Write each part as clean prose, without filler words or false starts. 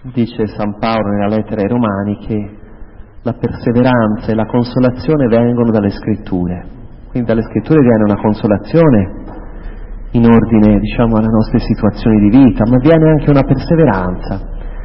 Dice San Paolo nella lettera ai Romani che la perseveranza e la consolazione vengono dalle Scritture. Quindi dalle Scritture viene una consolazione in ordine, alle nostre situazioni di vita, ma viene anche una perseveranza,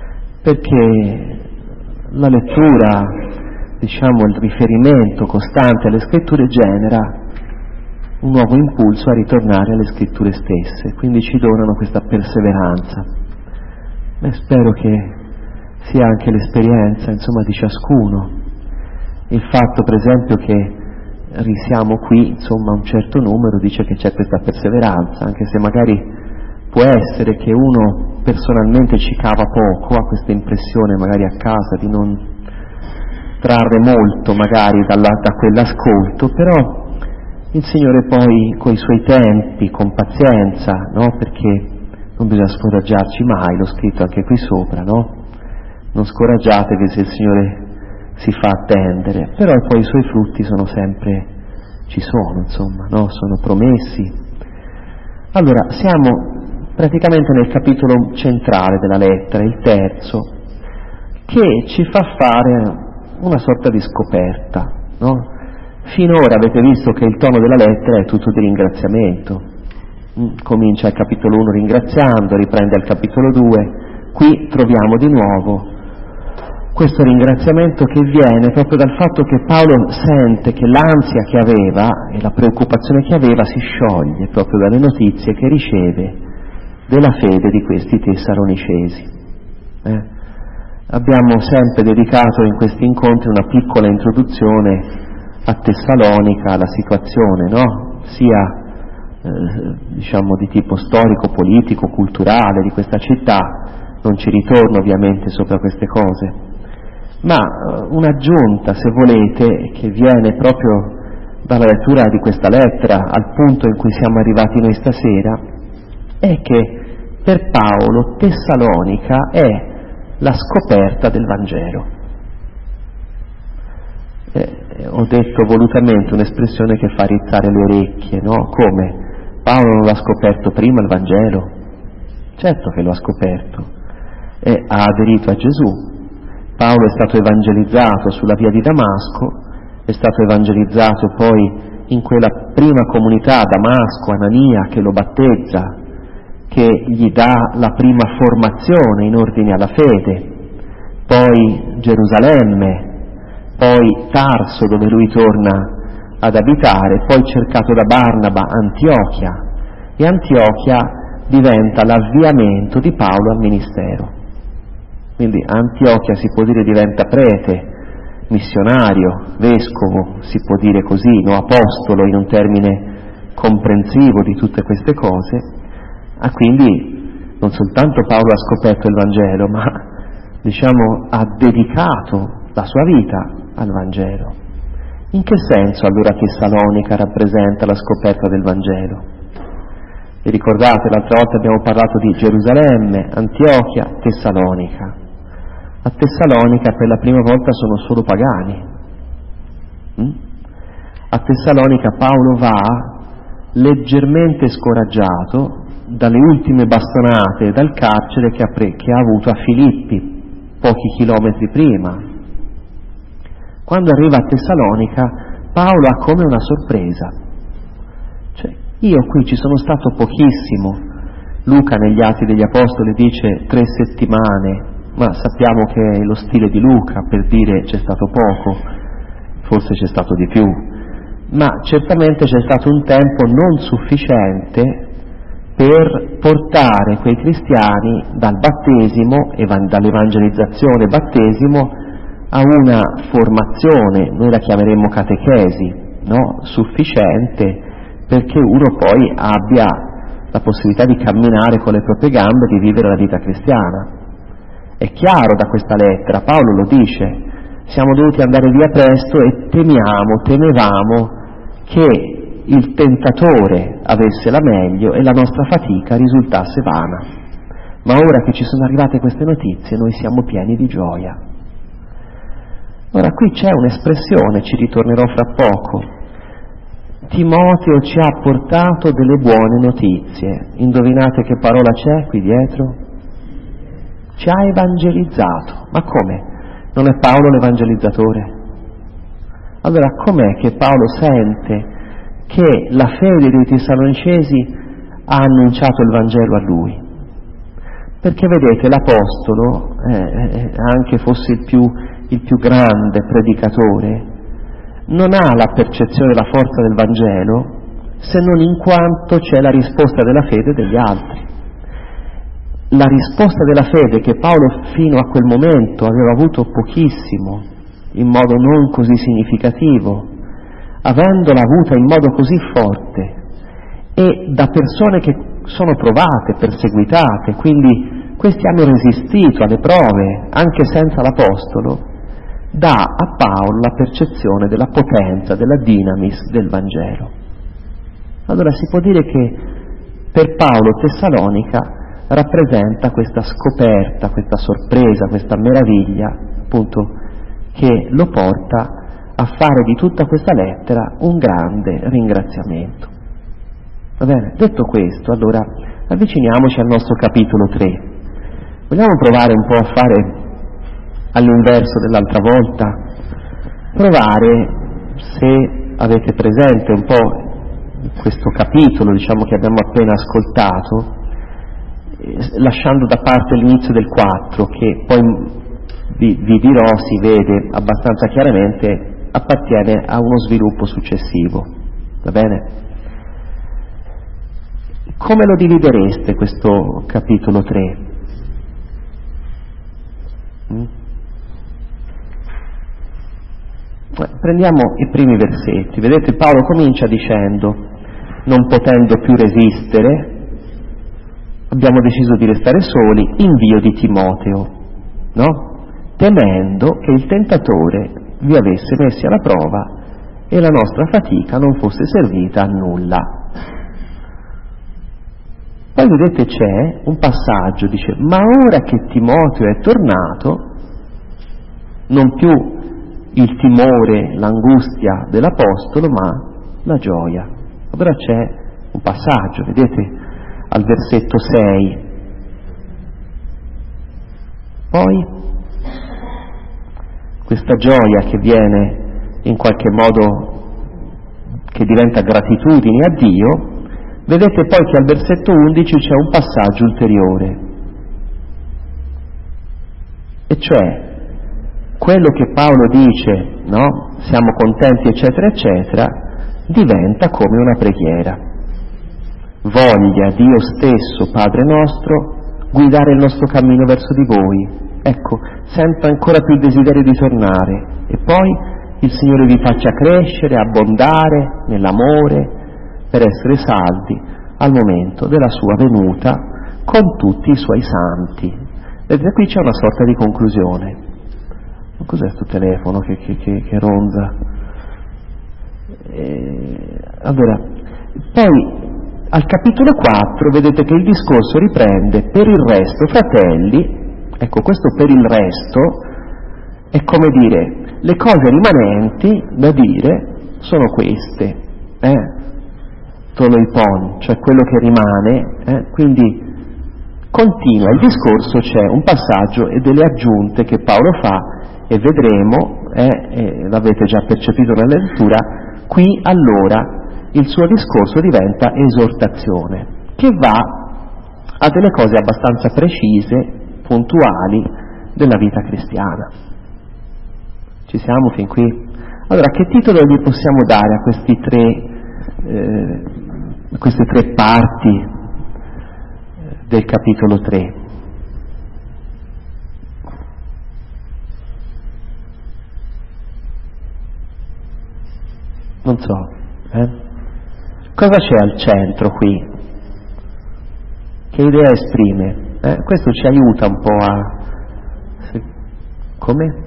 perché la lettura, il riferimento costante alle Scritture genera un nuovo impulso a ritornare alle Scritture stesse, quindi ci donano questa perseveranza. E spero che sia anche l'esperienza, di ciascuno. Il fatto, per esempio, che siamo qui, un certo numero, dice che c'è questa perseveranza, anche se magari può essere che uno personalmente ci cava poco, ha questa impressione magari a casa di non trarre molto magari da quell'ascolto, però il Signore poi coi suoi tempi, con pazienza, perché non bisogna scoraggiarci mai, l'ho scritto anche qui sopra, non scoraggiatevi se il Signore si fa attendere, però poi i suoi frutti sono sempre, ci sono, sono promessi. Allora, siamo praticamente nel capitolo centrale della lettera, il terzo, che ci fa fare una sorta di scoperta, Finora avete visto che il tono della lettera è tutto di ringraziamento. Comincia il capitolo 1 ringraziando, riprende al capitolo 2, qui troviamo di nuovo questo ringraziamento che viene proprio dal fatto che Paolo sente che l'ansia che aveva e la preoccupazione che aveva si scioglie proprio dalle notizie che riceve della fede di questi tessalonicesi. Abbiamo sempre dedicato in questi incontri una piccola introduzione a Tessalonica, alla situazione, sia di tipo storico, politico, culturale di questa città. Non ci ritorno ovviamente sopra queste cose, ma un'aggiunta, se volete, che viene proprio dalla lettura di questa lettera al punto in cui siamo arrivati noi stasera, è che per Paolo Tessalonica è la scoperta del Vangelo. Ho detto volutamente un'espressione che fa rizzare le orecchie, come? Paolo non l'ha scoperto prima il Vangelo? Certo che lo ha scoperto, ha aderito a Gesù. Paolo è stato evangelizzato sulla via di Damasco, è stato evangelizzato poi in quella prima comunità a Damasco, Anania, che lo battezza, che gli dà la prima formazione in ordine alla fede, poi Gerusalemme, poi Tarso, dove lui torna ad abitare, poi cercato da Barnaba Antiochia, e Antiochia diventa l'avviamento di Paolo al ministero. Quindi Antiochia si può dire diventa prete, missionario, vescovo, si può dire così, apostolo in un termine comprensivo di tutte queste cose. Quindi non soltanto Paolo ha scoperto il Vangelo, ma ha dedicato la sua vita al Vangelo. In che senso allora Tessalonica rappresenta la scoperta del Vangelo? Vi ricordate, l'altra volta abbiamo parlato di Gerusalemme, Antiochia, Tessalonica. A Tessalonica per la prima volta sono solo pagani. A Tessalonica Paolo va leggermente scoraggiato dalle ultime bastonate dal carcere che ha avuto a Filippi, pochi chilometri prima. Quando arriva a Tessalonica, Paolo ha come una sorpresa. Io qui ci sono stato pochissimo. Luca negli Atti degli Apostoli dice 3 settimane, ma sappiamo che è lo stile di Luca per dire c'è stato poco, forse c'è stato di più, ma certamente c'è stato un tempo non sufficiente per portare quei cristiani dal battesimo, dall'evangelizzazione battesimo, a una formazione, noi la chiameremmo catechesi, sufficiente perché uno poi abbia la possibilità di camminare con le proprie gambe e di vivere la vita cristiana. È chiaro da questa lettera, Paolo lo dice, siamo dovuti andare via presto e temevamo che il tentatore avesse la meglio e la nostra fatica risultasse vana. Ma ora che ci sono arrivate queste notizie, noi siamo pieni di gioia. Ora qui c'è un'espressione, ci ritornerò fra poco. Timoteo ci ha portato delle buone notizie. Indovinate che parola c'è qui dietro? ci ha evangelizzato. Ma come? Non è Paolo l'evangelizzatore? Allora com'è che Paolo sente che la fede dei Tessalonicesi ha annunciato il Vangelo a lui? Perché vedete, l'Apostolo, anche fosse il più grande predicatore, non ha la percezione della forza del Vangelo se non in quanto c'è la risposta della fede degli altri. La risposta della fede che Paolo fino a quel momento aveva avuto pochissimo, in modo non così significativo, avendola avuta in modo così forte e da persone che sono provate, perseguitate, quindi questi hanno resistito alle prove anche senza l'Apostolo, dà a Paolo la percezione della potenza, della dinamis del Vangelo. Allora si può dire che per Paolo Tessalonica rappresenta questa scoperta, questa sorpresa, questa meraviglia, appunto, che lo porta a fare di tutta questa lettera un grande ringraziamento. Va bene? Detto questo, allora avviciniamoci al nostro capitolo 3. Vogliamo provare un po' a fare all'inverso dell'altra volta? Provare, se avete presente un po' questo capitolo, diciamo, che abbiamo appena ascoltato, lasciando da parte l'inizio del 4, che poi vi dirò, si vede abbastanza chiaramente, appartiene a uno sviluppo successivo. Va bene? Come lo dividereste questo capitolo 3? Prendiamo i primi versetti. Vedete, Paolo comincia dicendo: non potendo più resistere, abbiamo deciso di restare soli, invio di Timoteo, no? Temendo che il tentatore vi avesse messi alla prova e la nostra fatica non fosse servita a nulla. Poi vedete c'è un passaggio, dice: ma ora che Timoteo è tornato, non più il timore, l'angustia dell'Apostolo, ma la gioia. Allora c'è un passaggio, vedete, al versetto 6. Poi questa gioia che viene in qualche modo, che diventa gratitudine a Dio. Vedete poi che al versetto 11 c'è un passaggio ulteriore, e cioè quello che Paolo dice, no? Siamo contenti, eccetera, eccetera, diventa come una preghiera. Voglia Dio stesso, Padre nostro, guidare il nostro cammino verso di voi. Ecco, sento ancora più il desiderio di tornare, e poi il Signore vi faccia crescere, abbondare nell'amore, per essere saldi al momento della sua venuta con tutti i suoi santi. Vedete, qui c'è una sorta di conclusione. Ma cos'è questo telefono che ronza? Allora, poi al capitolo 4 vedete che il discorso riprende: per il resto, fratelli, ecco, questo per il resto è come dire, le cose rimanenti da dire sono queste, toloipon, cioè quello che rimane, quindi continua il discorso, c'è un passaggio e delle aggiunte che Paolo fa, e vedremo, l'avete già percepito nella lettura, qui allora il suo discorso diventa esortazione, che va a delle cose abbastanza precise, puntuali, della vita cristiana. Ci siamo fin qui? Allora, che titolo gli possiamo dare a queste tre parti del capitolo 3? Non so, cosa c'è al centro qui? Che idea esprime? Questo ci aiuta un po' a... Come?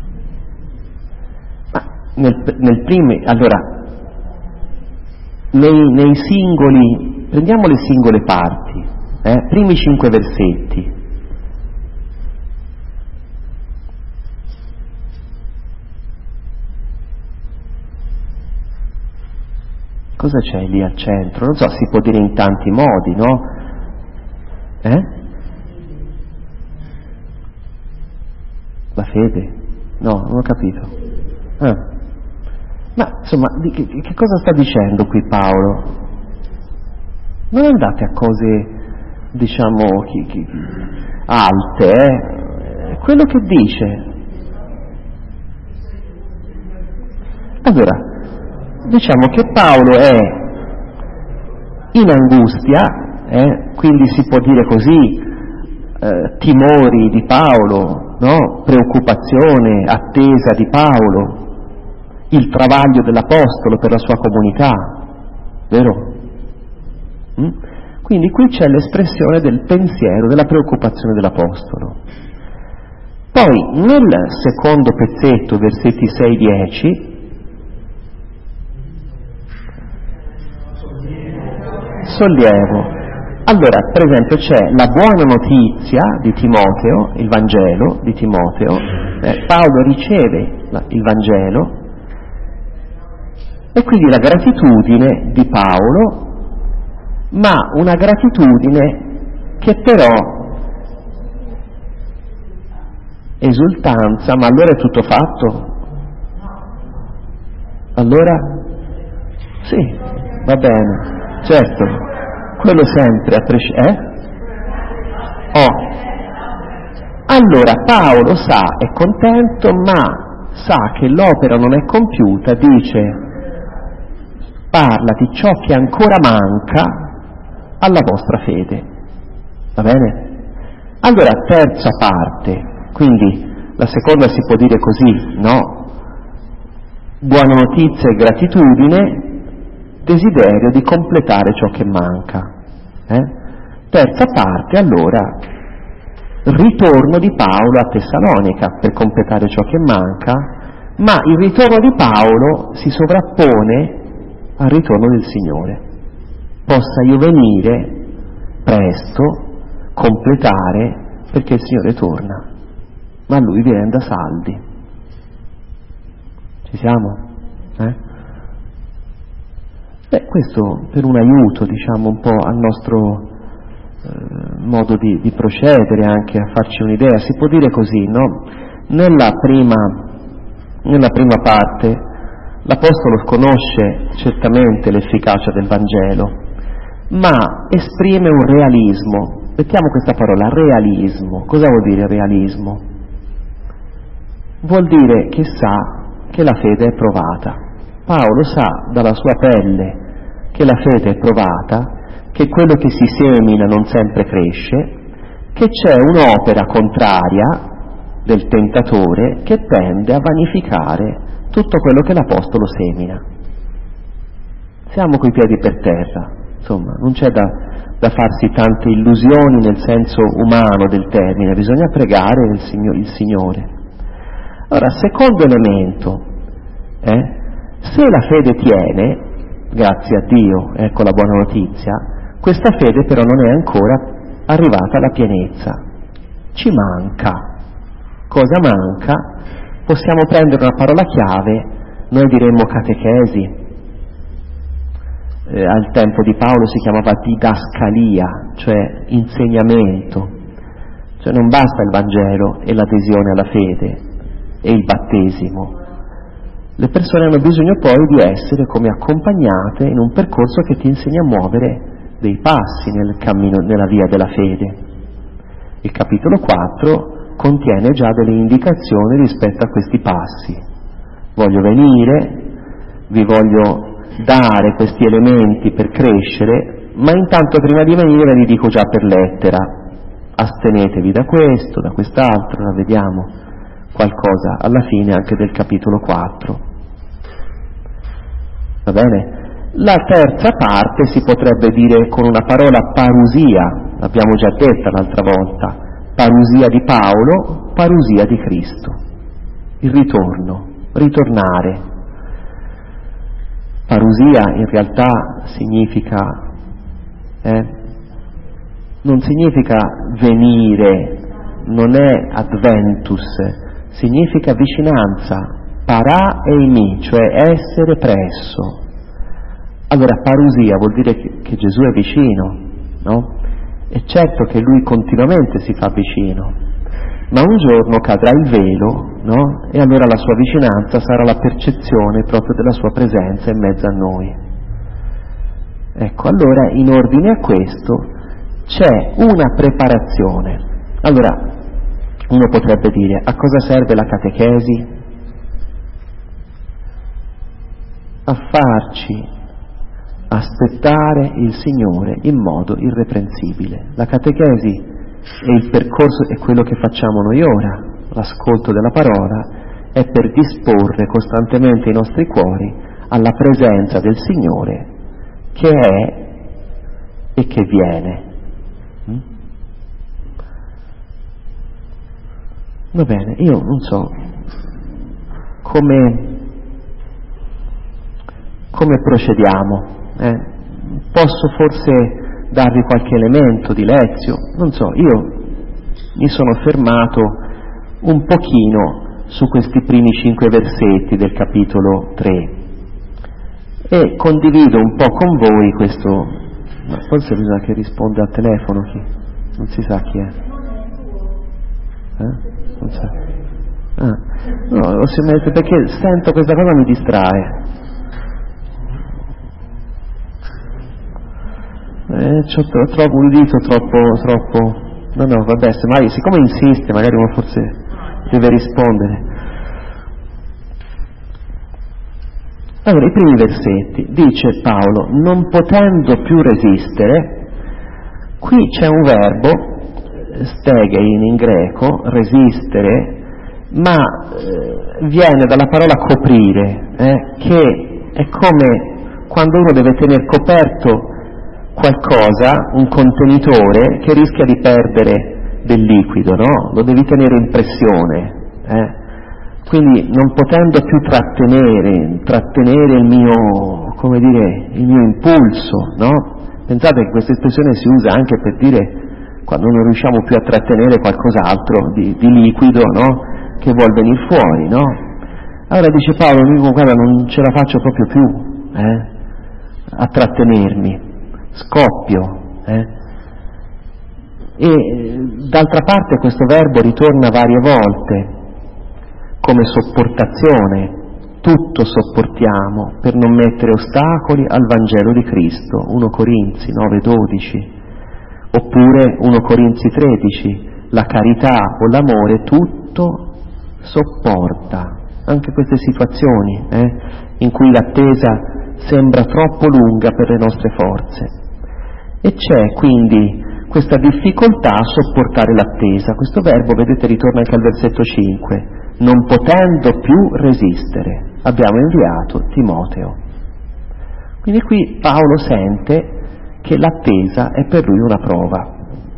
Allora, nei singoli, prendiamo le singole parti, primi 5 versetti. Cosa c'è lì al centro? Non so, si può dire in tanti modi, no? La fede? No, non ho capito. Ma insomma, che cosa sta dicendo qui Paolo? Non andate a cose, diciamo, alte, quello che dice. Allora, diciamo che Paolo è in angustia, quindi si può dire così, timori di Paolo, no? Preoccupazione, attesa di Paolo, il travaglio dell'Apostolo per la sua comunità, vero? Quindi qui c'è l'espressione del pensiero, della preoccupazione dell'Apostolo. Poi nel secondo pezzetto, versetti 6-10, sollievo. Allora, per esempio, c'è la buona notizia di Timoteo, il Vangelo di Timoteo, Paolo riceve il Vangelo, e quindi la gratitudine di Paolo, ma una gratitudine che però esultanza, ma allora è tutto fatto? Allora? Sì, va bene, certo, quello sempre Allora Paolo è contento, ma sa che l'opera non è compiuta, dice: parla di ciò che ancora manca alla vostra fede. Va bene? Allora, terza parte, quindi la seconda si può dire così, no? Buona notizia e gratitudine, desiderio di completare ciò che manca. Terza parte, allora, ritorno di Paolo a Tessalonica per completare ciò che manca, ma il ritorno di Paolo si sovrappone al ritorno del Signore. Possa io venire presto, completare, perché il Signore torna, ma Lui viene da saldi. Ci siamo? Questo per un aiuto, diciamo, un po' al nostro modo di procedere, anche a farci un'idea. Si può dire così, no? Nella prima parte l'Apostolo conosce certamente l'efficacia del Vangelo, ma esprime un realismo. Mettiamo questa parola, realismo. Cosa vuol dire realismo? Vuol dire che sa che la fede è provata. Paolo sa dalla sua pelle che la fede è provata, che quello che si semina non sempre cresce, che c'è un'opera contraria del tentatore che tende a vanificare tutto quello che l'Apostolo semina. Siamo coi piedi per terra, insomma, non c'è da farsi tante illusioni nel senso umano del termine, bisogna pregare il Signore. Allora, secondo elemento, se la fede tiene, grazie a Dio, ecco la buona notizia, questa fede però non è ancora arrivata alla pienezza, ci manca. Cosa manca? Possiamo prendere una parola chiave, noi diremmo catechesi, al tempo di Paolo si chiamava didascalia, cioè insegnamento, cioè non basta il Vangelo e l'adesione alla fede e il battesimo. Le persone hanno bisogno poi di essere come accompagnate in un percorso che ti insegna a muovere dei passi nel cammino, nella via della fede. Il capitolo 4 contiene già delle indicazioni rispetto a questi passi. Voglio venire, vi voglio dare questi elementi per crescere, ma intanto prima di venire ve li dico già per lettera. Astenetevi da questo, da quest'altro, la vediamo qualcosa alla fine anche del capitolo 4. Va bene? La terza parte si potrebbe dire con una parola parusia, l'abbiamo già detta l'altra volta, parusia di Paolo, parusia di Cristo. Il ritorno, ritornare. Parusia in realtà significa, non significa venire, non è adventus, significa vicinanza, para eimi, cioè essere presso. Allora parusia vuol dire che Gesù è vicino, no? È certo che Lui continuamente si fa vicino, ma un giorno cadrà il velo, no? E allora la sua vicinanza sarà la percezione proprio della sua presenza in mezzo a noi. Ecco, allora in ordine a questo c'è una preparazione. Allora, uno potrebbe dire, a cosa serve la catechesi? A farci aspettare il Signore in modo irreprensibile. La catechesi è il percorso, è quello che facciamo noi ora, l'ascolto della parola è per disporre costantemente i nostri cuori alla presenza del Signore che è e che viene. Va bene, io non so come procediamo. Posso forse darvi qualche elemento di lezio, non so, io mi sono fermato un pochino su questi primi 5 versetti del capitolo 3 e condivido un po' con voi questo, ma forse bisogna che risponda al telefono chi? Non si sa chi è. Non so. No, perché sento questa cosa mi distrae. Trovo un dito troppo. No, vabbè, siccome insiste, magari uno forse deve rispondere. Allora, i primi versetti, dice Paolo, non potendo più resistere, qui c'è un verbo, stegein in greco, resistere, ma viene dalla parola coprire, che è come quando uno deve tenere coperto qualcosa, un contenitore che rischia di perdere del liquido, no? Lo devi tenere in pressione, Quindi non potendo più trattenere il mio, come dire, il mio impulso, no? Pensate che questa espressione si usa anche per dire quando non riusciamo più a trattenere qualcos'altro di liquido, no? Che vuol venire fuori, no? Allora dice Paolo, guarda, non ce la faccio proprio più, a trattenermi. Scoppio, e d'altra parte questo verbo ritorna varie volte come sopportazione, tutto sopportiamo per non mettere ostacoli al Vangelo di Cristo, 1 Corinzi 9:12, oppure 1 Corinzi 13, la carità o l'amore tutto sopporta, anche queste situazioni in cui l'attesa sembra troppo lunga per le nostre forze. E c'è quindi questa difficoltà a sopportare l'attesa. Questo verbo, vedete, ritorna anche al versetto 5. Non potendo più resistere, abbiamo inviato Timoteo. Quindi qui Paolo sente che l'attesa è per lui una prova.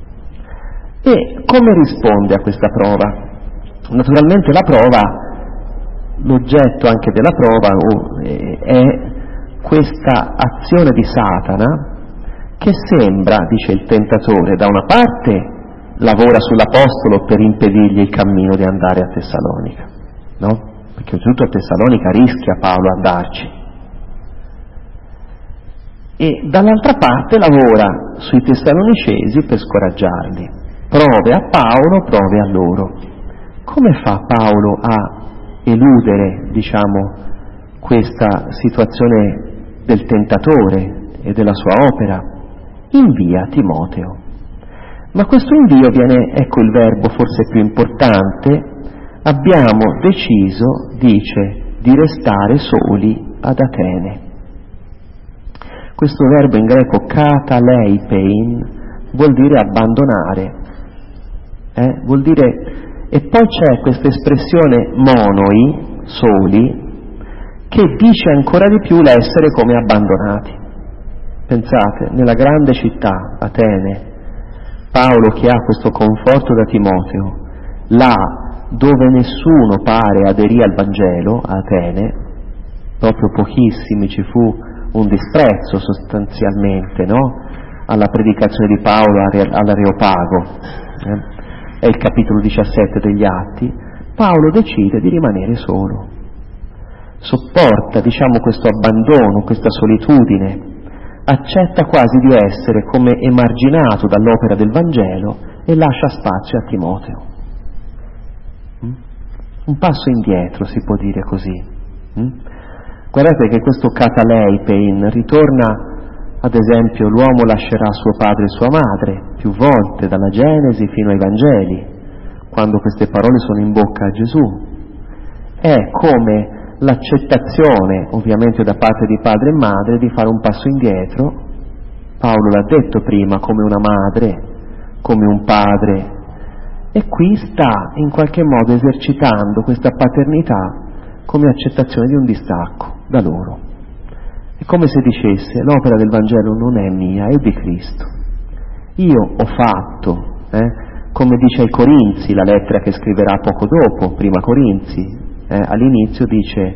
E come risponde a questa prova? Naturalmente la prova, l'oggetto anche della prova è questa azione di Satana che sembra, dice il tentatore, da una parte lavora sull'Apostolo per impedirgli il cammino di andare a Tessalonica, no? Perché oltretutto a Tessalonica rischia Paolo andarci. E dall'altra parte lavora sui Tessalonicesi per scoraggiarli. Prove a Paolo, prove a loro. Come fa Paolo a eludere, questa situazione del tentatore e della sua opera? Invia Timoteo. Ma questo invio viene, ecco il verbo forse più importante, abbiamo deciso, dice, di restare soli ad Atene. Questo verbo in greco kataleipein vuol dire abbandonare, vuol dire, e poi c'è questa espressione monoi, soli, che dice ancora di più l'essere come abbandonati. Pensate, nella grande città, Atene, Paolo che ha questo conforto da Timoteo, là dove nessuno pare aderì al Vangelo, a Atene, proprio pochissimi, ci fu un disprezzo sostanzialmente, no? Alla predicazione di Paolo all'Areopago, è il capitolo 17 degli Atti. Paolo decide di rimanere solo, sopporta, questo abbandono, questa solitudine, accetta quasi di essere come emarginato dall'opera del Vangelo e lascia spazio a Timoteo. Un passo indietro, si può dire così. Guardate che questo kataleipein ritorna, ad esempio, l'uomo lascerà suo padre e sua madre, più volte, dalla Genesi fino ai Vangeli, quando queste parole sono in bocca a Gesù. È come l'accettazione, ovviamente da parte di padre e madre, di fare un passo indietro. Paolo l'ha detto prima, come una madre, come un padre, e qui sta in qualche modo esercitando questa paternità come accettazione di un distacco da loro. È come se dicesse: l'opera del Vangelo non è mia, è di Cristo. Io ho fatto, come dice ai Corinzi, la lettera che scriverà poco dopo, prima Corinzi, all'inizio dice: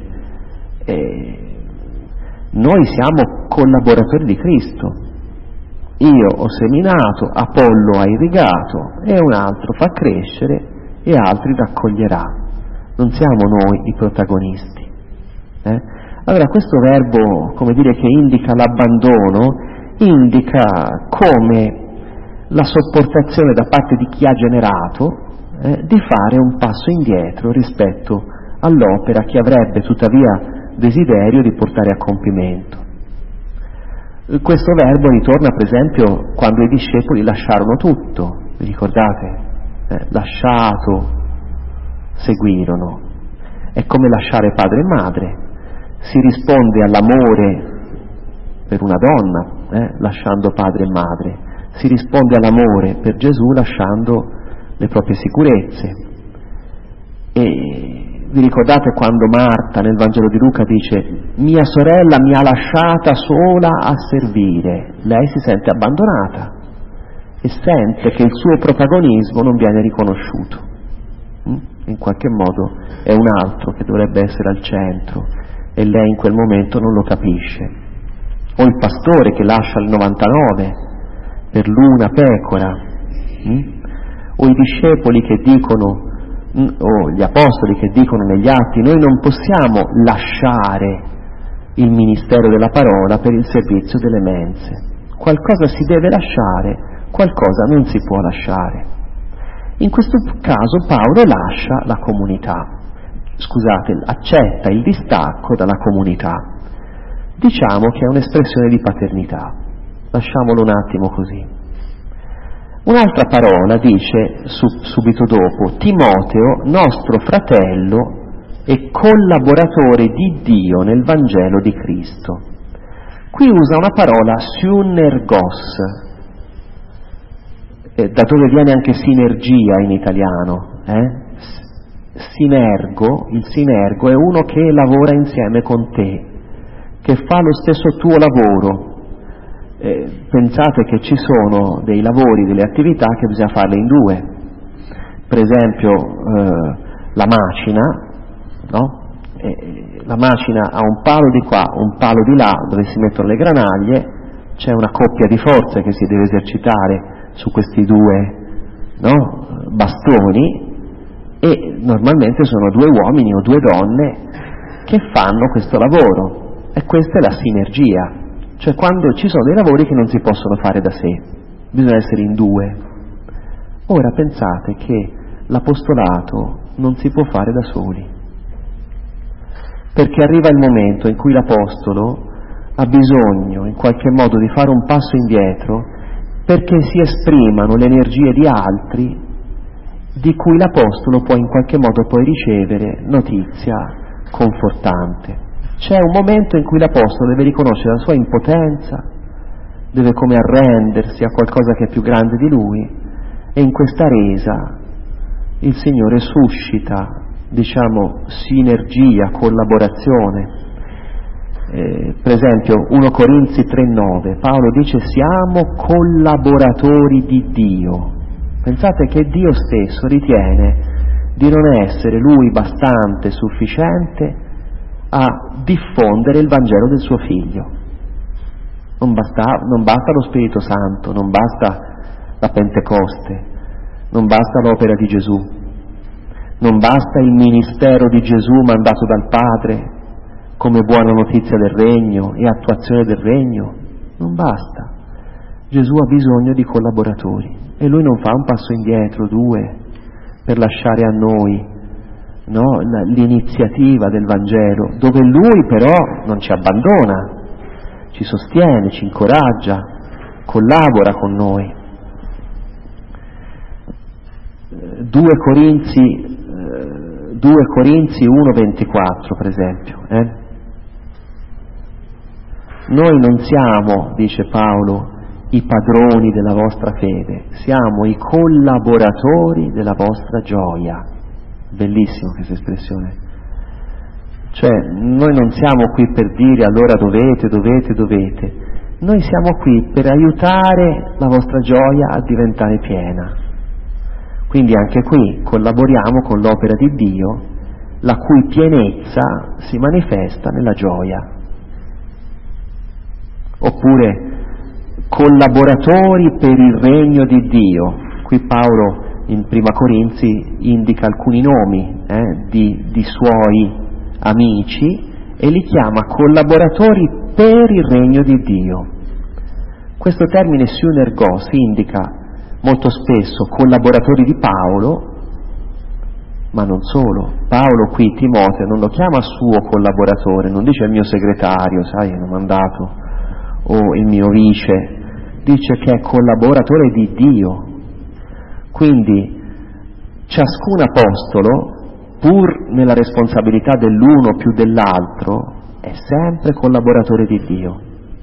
noi siamo collaboratori di Cristo. Io ho seminato, Apollo ha irrigato, e un altro fa crescere e altri raccoglierà. Non siamo noi i protagonisti. Allora questo verbo, come dire, che indica l'abbandono, indica come la sopportazione da parte di chi ha generato di fare un passo indietro rispetto all'opera che avrebbe tuttavia desiderio di portare a compimento. Questo verbo ritorna per esempio quando i discepoli lasciarono tutto, vi ricordate? Lasciato, seguirono. È come lasciare padre e madre. Si risponde all'amore per una donna, lasciando padre e madre. Si risponde all'amore per Gesù lasciando le proprie sicurezze. E vi ricordate quando Marta nel Vangelo di Luca dice: mia sorella mi ha lasciata sola a servire? Lei si sente abbandonata e sente che il suo protagonismo non viene riconosciuto. In qualche modo è un altro che dovrebbe essere al centro e lei in quel momento non lo capisce. O il pastore che lascia il 99 per l'una pecora, o i discepoli che dicono, o gli apostoli che dicono negli atti: noi non possiamo lasciare il ministero della parola per il servizio delle mense. Qualcosa si deve lasciare, qualcosa non si può lasciare. In questo caso Paolo lascia la comunità, accetta il distacco dalla comunità. Diciamo che è un'espressione di paternità, lasciamolo un attimo così. Un'altra parola dice subito dopo: Timoteo, nostro fratello e collaboratore di Dio nel Vangelo di Cristo. Qui usa una parola synergos, da dove viene anche sinergia in italiano. Sinergo, il sinergo è uno che lavora insieme con te, che fa lo stesso tuo lavoro. Pensate che ci sono dei lavori, delle attività che bisogna farle in due. Per esempio la macina, no? La macina ha un palo di qua, un palo di là dove si mettono le granaglie, c'è una coppia di forze che si deve esercitare su questi due, no? Bastoni, e normalmente sono due uomini o due donne che fanno questo lavoro, e questa è la sinergia. Cioè quando ci sono dei lavori che non si possono fare da sé, bisogna essere in due. Ora pensate che l'apostolato non si può fare da soli, perché arriva il momento in cui l'apostolo ha bisogno in qualche modo di fare un passo indietro perché si esprimano le energie di altri di cui l'apostolo può in qualche modo poi ricevere notizia confortante. C'è un momento in cui l'apostolo deve riconoscere la sua impotenza, deve come arrendersi a qualcosa che è più grande di lui, e in questa resa il Signore suscita, sinergia, collaborazione. Per esempio 1 Corinzi 3,9, Paolo dice: siamo collaboratori di Dio. Pensate che Dio stesso ritiene di non essere lui bastante, sufficiente a diffondere il Vangelo del suo Figlio. Non basta lo Spirito Santo, non basta la Pentecoste, non basta l'opera di Gesù, non basta il ministero di Gesù mandato dal Padre come buona notizia del Regno e attuazione del Regno. Non basta. Gesù ha bisogno di collaboratori e Lui non fa un passo indietro, due, per lasciare a noi no? L'iniziativa del Vangelo, dove Lui però non ci abbandona, ci sostiene, ci incoraggia, collabora con noi. 2 Corinzi 1,24 per esempio. Noi non siamo, dice Paolo, i padroni della vostra fede, siamo i collaboratori della vostra gioia. Bellissima questa espressione. Cioè, noi non siamo qui per dire allora dovete, noi siamo qui per aiutare la vostra gioia a diventare piena. Quindi anche qui collaboriamo con l'opera di Dio, la cui pienezza si manifesta nella gioia. Oppure collaboratori per il regno di Dio. Qui Paolo in Prima Corinzi indica alcuni nomi di suoi amici e li chiama collaboratori per il regno di Dio. Questo termine synergos indica molto spesso collaboratori di Paolo, ma non solo. Paolo qui Timoteo non lo chiama suo collaboratore, non dice il mio segretario, sai, hanno mandato, o il mio vice, dice che è collaboratore di Dio. Quindi ciascun apostolo, pur nella responsabilità dell'uno più dell'altro, è sempre collaboratore di Dio.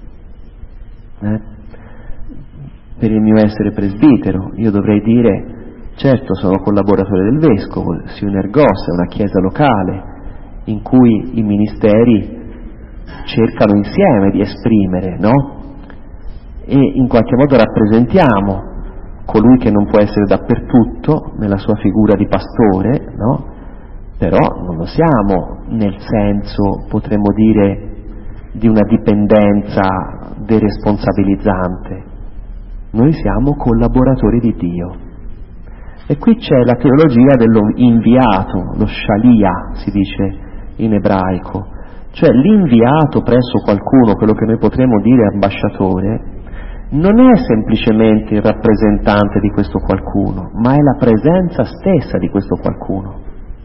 Per il mio essere presbitero, io dovrei dire, certo sono collaboratore del Vescovo, Synergos è una chiesa locale in cui i ministeri cercano insieme di esprimere, no? E in qualche modo rappresentiamo colui che non può essere dappertutto nella sua figura di pastore, no? Però non lo siamo nel senso, potremmo dire, di una dipendenza deresponsabilizzante. Noi siamo collaboratori di Dio. E qui c'è la teologia dello inviato, lo shalia si dice in ebraico, cioè l'inviato presso qualcuno, quello che noi potremmo dire ambasciatore, non è semplicemente il rappresentante di questo qualcuno, ma è la presenza stessa di questo qualcuno.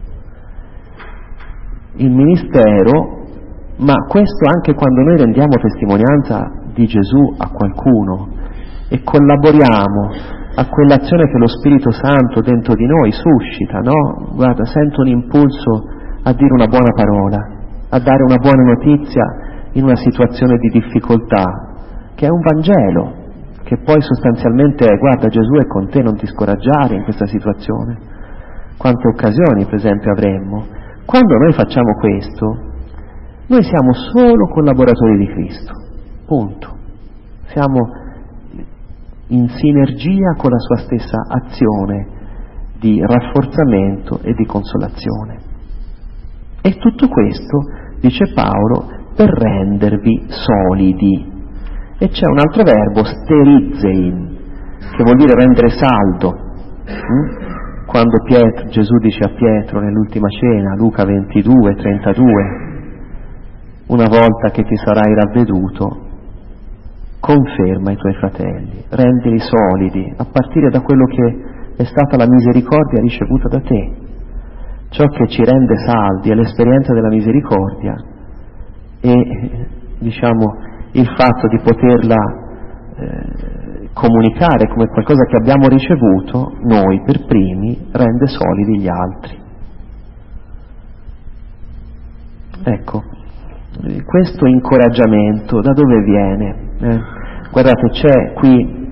Il ministero, ma questo anche quando noi rendiamo testimonianza di Gesù a qualcuno e collaboriamo a quell'azione che lo Spirito Santo dentro di noi suscita, no? Guarda, sento un impulso a dire una buona parola, a dare una buona notizia in una situazione di difficoltà, che è un Vangelo, che poi sostanzialmente è, guarda, Gesù è con te, non ti scoraggiare in questa situazione. Quante occasioni, per esempio, avremmo. Quando noi facciamo questo, noi siamo solo collaboratori di Cristo, punto. Siamo in sinergia con la sua stessa azione di rafforzamento e di consolazione. E tutto questo, dice Paolo, per rendervi solidi. E c'è un altro verbo, sterizzein, che vuol dire rendere saldo. Quando Gesù dice a Pietro nell'ultima cena, Luca 22:32, una volta che ti sarai ravveduto, conferma i tuoi fratelli, rendili solidi, a partire da quello che è stata la misericordia ricevuta da te. Ciò che ci rende saldi è l'esperienza della misericordia e, diciamo, il fatto di poterla comunicare come qualcosa che abbiamo ricevuto, noi per primi, rende solidi gli altri. Ecco, questo incoraggiamento da dove viene? Guardate, c'è qui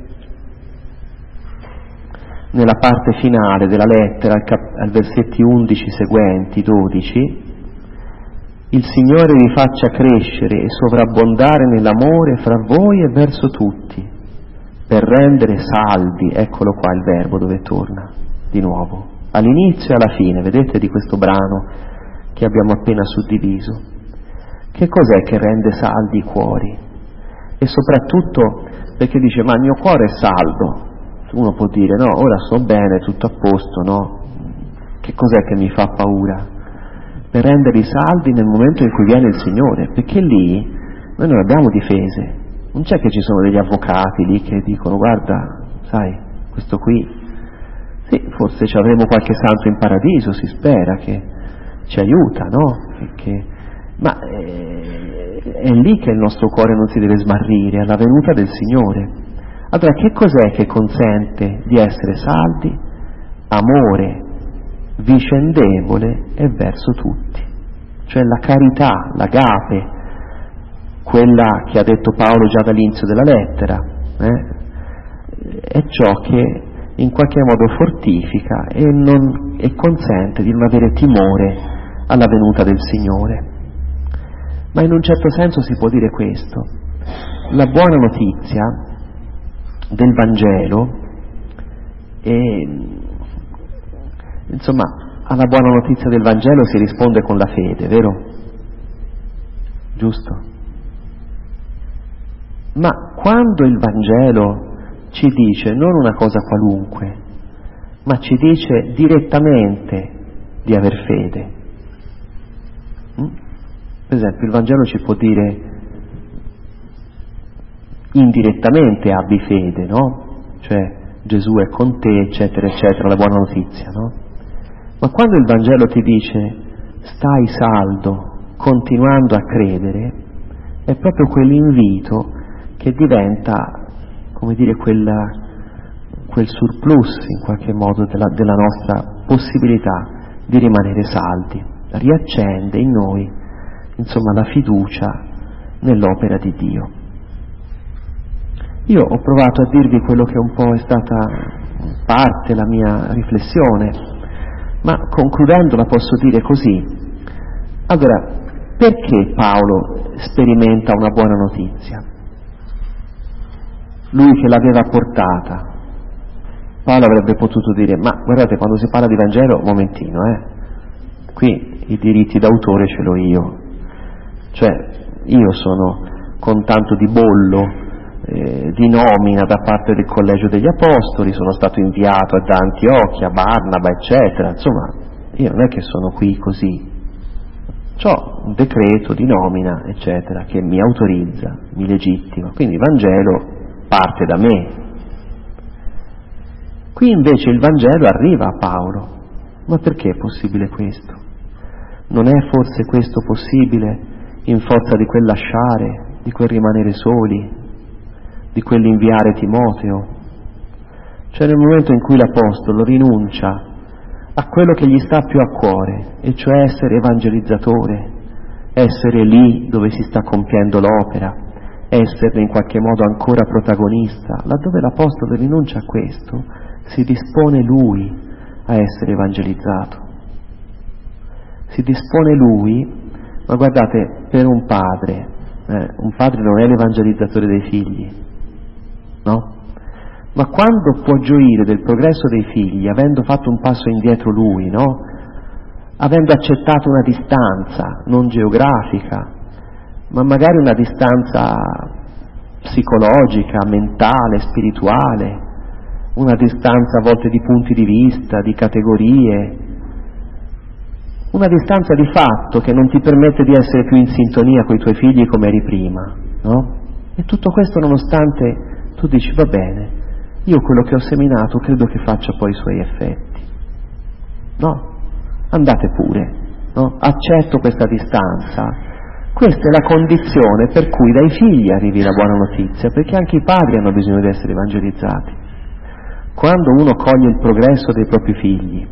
nella parte finale della lettera, al versetti 11 seguenti, 12, il Signore vi faccia crescere e sovrabbondare nell'amore fra voi e verso tutti, per rendere saldi, eccolo qua il verbo dove torna di nuovo, all'inizio e alla fine, vedete, di questo brano che abbiamo appena suddiviso. Che cos'è che rende saldi i cuori? E soprattutto perché dice, ma il mio cuore è saldo. Uno può dire, no, ora sto bene, tutto a posto, no? Che cos'è che mi fa paura? Per renderli saldi nel momento in cui viene il Signore, perché lì noi non abbiamo difese. Non c'è che ci sono degli avvocati lì che dicono, guarda, sai, questo qui Sì, forse ci avremo qualche santo in paradiso, si spera, che ci aiuta, no? Ma è lì che il nostro cuore non si deve smarrire, alla venuta del Signore. Allora, che cos'è che consente di essere saldi? Amore vicendevole e verso tutti, cioè la carità, l'agape, quella che ha detto Paolo già dall'inizio della lettera, è ciò che in qualche modo fortifica e consente di non avere timore alla venuta del Signore. Ma in un certo senso si può dire questo: la buona notizia del Vangelo insomma, alla buona notizia del Vangelo si risponde con la fede, vero? Giusto? Ma quando il Vangelo ci dice non una cosa qualunque, ma ci dice direttamente di aver fede. Per esempio, il Vangelo ci può dire indirettamente abbi fede, no? Cioè Gesù è con te, eccetera, eccetera, la buona notizia, no? Ma quando il Vangelo ti dice stai saldo, continuando a credere, è proprio quell'invito che diventa, come dire, quel surplus in qualche modo della nostra possibilità di rimanere saldi, riaccende in noi, insomma, la fiducia nell'opera di Dio. Io ho provato a dirvi quello che un po' è stata parte la mia riflessione, ma concludendola posso dire così. Allora, perché Paolo sperimenta una buona notizia? Lui che l'aveva portata. Paolo avrebbe potuto dire, ma guardate, quando si parla di Vangelo, un momentino, qui i diritti d'autore ce l'ho io, cioè io sono con tanto di bollo, di nomina da parte del Collegio degli Apostoli, sono stato inviato da Antiochia, Barnaba, eccetera, insomma, io non è che sono qui così, c'ho un decreto di nomina, eccetera, che mi autorizza, mi legittima, quindi il Vangelo parte da me. Qui invece il Vangelo arriva a Paolo. Ma perché è possibile questo? Non è forse questo possibile in forza di quel lasciare, di quel rimanere soli, di quell'inviare Timoteo? Cioè nel momento in cui l'Apostolo rinuncia a quello che gli sta più a cuore, e cioè essere evangelizzatore, essere lì dove si sta compiendo l'opera, esserne in qualche modo ancora protagonista, laddove l'Apostolo rinuncia a questo, si dispone lui a essere evangelizzato. Si dispone lui, ma guardate, per un padre non è l'evangelizzatore dei figli, no? Ma quando può gioire del progresso dei figli, avendo fatto un passo indietro lui, no? Avendo accettato una distanza, non geografica, ma magari una distanza psicologica, mentale, spirituale, una distanza a volte di punti di vista, di categorie, una distanza di fatto che non ti permette di essere più in sintonia con i tuoi figli come eri prima, no? E tutto questo nonostante tu dici, va bene, io quello che ho seminato credo che faccia poi i suoi effetti, no? Andate pure, no? Accetto questa distanza. Questa è la condizione per cui dai figli arrivi la buona notizia, perché anche i padri hanno bisogno di essere evangelizzati. Quando uno coglie il progresso dei propri figli,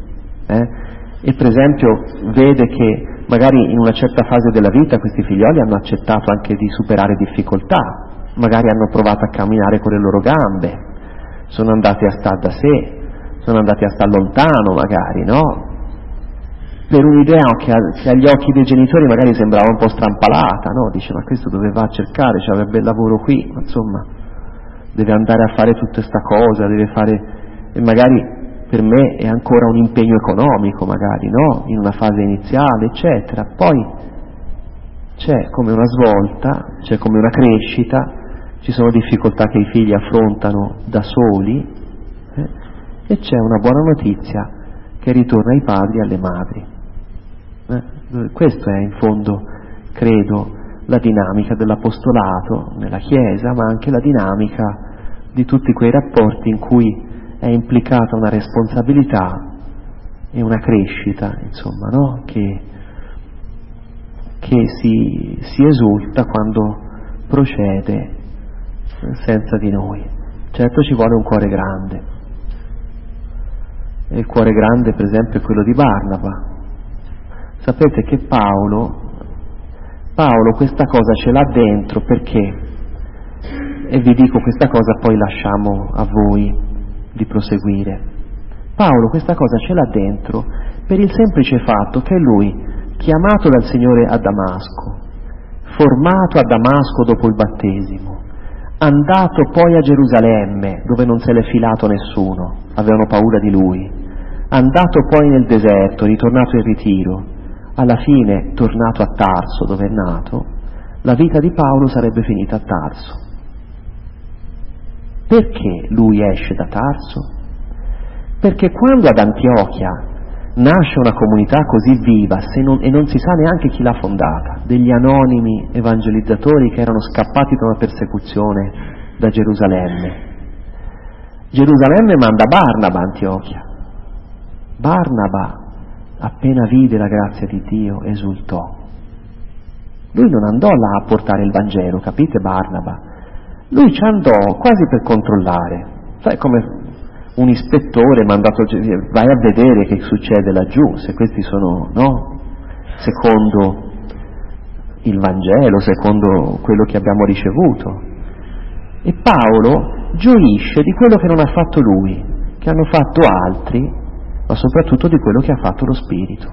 e per esempio vede che magari in una certa fase della vita questi figlioli hanno accettato anche di superare difficoltà, magari hanno provato a camminare con le loro gambe, sono andati a stare da sé, sono andati a stare lontano magari, no? Per un'idea che agli occhi dei genitori magari sembrava un po' strampalata, no? Dice, ma questo dove va a cercare? C'è un bel lavoro qui, ma insomma, deve andare a fare tutta sta cosa, deve fare, e magari per me è ancora un impegno economico, magari, no? In una fase iniziale, eccetera. Poi c'è come una svolta, c'è come una crescita, ci sono difficoltà che i figli affrontano da soli, e c'è una buona notizia che ritorna ai padri e alle madri. Questo è in fondo, credo, la dinamica dell'apostolato nella Chiesa, ma anche la dinamica di tutti quei rapporti in cui è implicata una responsabilità e una crescita, insomma, no? Che si esulta quando procede senza di noi. Certo ci vuole un cuore grande, e il cuore grande per esempio è quello di Barnaba. Sapete che Paolo questa cosa ce l'ha dentro, perché, e vi dico questa cosa poi lasciamo a voi di proseguire. Paolo questa cosa ce l'ha dentro per il semplice fatto che lui, chiamato dal Signore a Damasco, formato a Damasco dopo il battesimo, andato poi a Gerusalemme dove non se l'è filato nessuno, avevano paura di lui, andato poi nel deserto, ritornato in ritiro, alla fine tornato a Tarso dove è nato, la vita di Paolo sarebbe finita a Tarso. Perché lui esce da Tarso? Perché quando ad Antiochia nasce una comunità così viva e non si sa neanche chi l'ha fondata, degli anonimi evangelizzatori che erano scappati da una persecuzione da Gerusalemme. Gerusalemme manda Barnaba a Antiochia. Barnaba, appena vide la grazia di Dio, esultò. Lui non andò là a portare il Vangelo, capite Barnaba? Lui ci andò quasi per controllare, sai, come un ispettore mandato, vai a vedere che succede laggiù, se questi sono, no, secondo il Vangelo, secondo quello che abbiamo ricevuto. E Paolo gioisce di quello che non ha fatto lui, che hanno fatto altri, ma soprattutto di quello che ha fatto lo Spirito.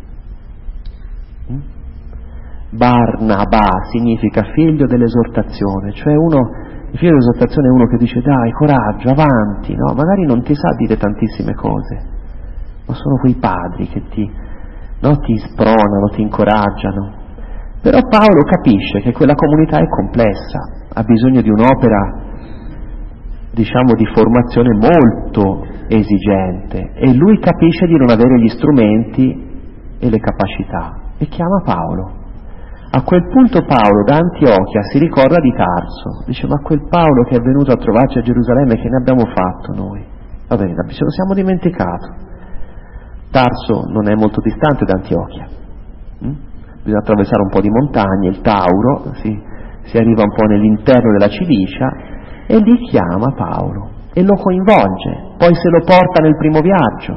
Barnaba significa figlio dell'esortazione, cioè il figlio dell'esortazione è uno che dice dai, coraggio, avanti, no? Magari non ti sa dire tantissime cose, ma sono quei padri che ti spronano, ti incoraggiano. Però Paolo capisce che quella comunità è complessa, ha bisogno di un'opera, diciamo, di formazione molto esigente, e lui capisce di non avere gli strumenti e le capacità, e chiama Paolo. A quel punto Paolo da Antiochia si ricorda di Tarso, dice ma quel Paolo che è venuto a trovarci a Gerusalemme, che ne abbiamo fatto noi? Va bene, ce lo siamo dimenticato. Tarso non è molto distante da Antiochia, bisogna attraversare un po' di montagne, il Tauro, si arriva un po' nell'interno della Cilicia, e lì chiama Paolo e lo coinvolge, poi se lo porta nel primo viaggio,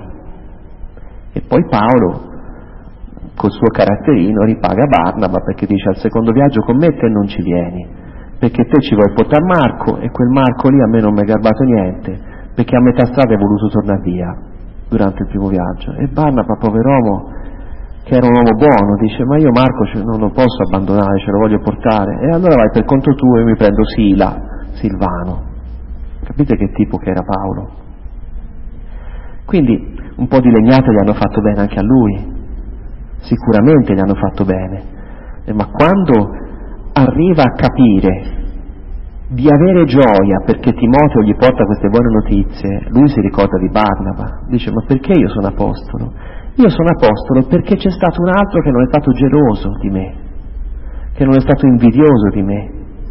e poi Paolo col suo caratterino ripaga Barnaba, perché dice al secondo viaggio con me te non ci vieni, perché te ci vuoi portare Marco, e quel Marco lì a me non mi è garbato niente, perché a metà strada è voluto tornare via durante il primo viaggio. E Barnaba, pover'uomo, che era un uomo buono, dice ma io Marco non lo posso abbandonare, ce lo voglio portare, e allora vai per conto tuo e mi prendo Silvano. Capite che tipo che era Paolo? Quindi un po' di legnate gli hanno fatto bene anche a lui, sicuramente gli hanno fatto bene, ma quando arriva a capire di avere gioia perché Timoteo gli porta queste buone notizie, lui si ricorda di Barnaba, dice ma perché io sono apostolo? Io sono apostolo perché c'è stato un altro che non è stato geloso di me, che non è stato invidioso di me.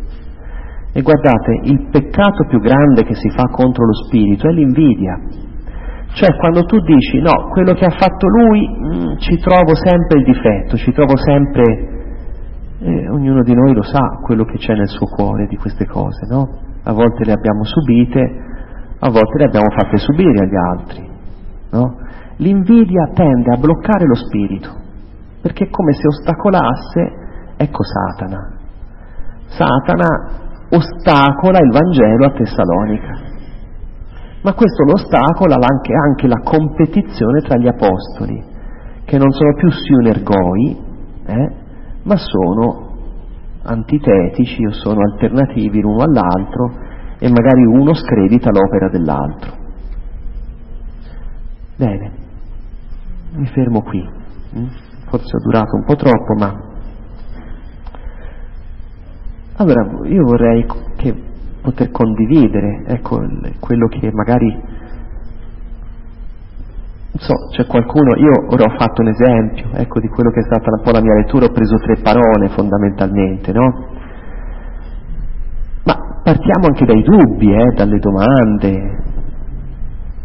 E guardate, il peccato più grande che si fa contro lo spirito è l'invidia. Cioè quando tu dici no, quello che ha fatto lui ci trovo sempre il difetto, ci trovo sempre, ognuno di noi lo sa quello che c'è nel suo cuore di queste cose, no? A volte le abbiamo subite, a volte le abbiamo fatte subire agli altri, no? L'invidia tende a bloccare lo spirito, perché è come se ostacolasse, ecco Satana ostacola il Vangelo a Tessalonica. Ma questo lo ostacola anche la competizione tra gli apostoli, che non sono più synergoi, ma sono antitetici o sono alternativi l'uno all'altro, e magari uno scredita l'opera dell'altro. Bene, mi fermo qui, forse ho durato un po' troppo, ma allora io vorrei poter condividere, ecco, quello che magari, non so, c'è qualcuno, io ora ho fatto un esempio, ecco, di quello che è stata un po' la mia lettura, ho preso 3 parole fondamentalmente, no? Ma partiamo anche dai dubbi, dalle domande,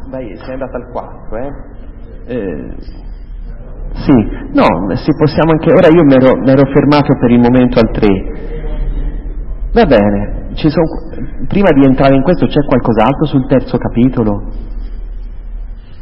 Vai, sei andata al 4, Sì, no, se possiamo anche... Ora io mi ero fermato per il momento al 3. Va bene, prima di entrare in questo c'è qualcos'altro sul terzo capitolo?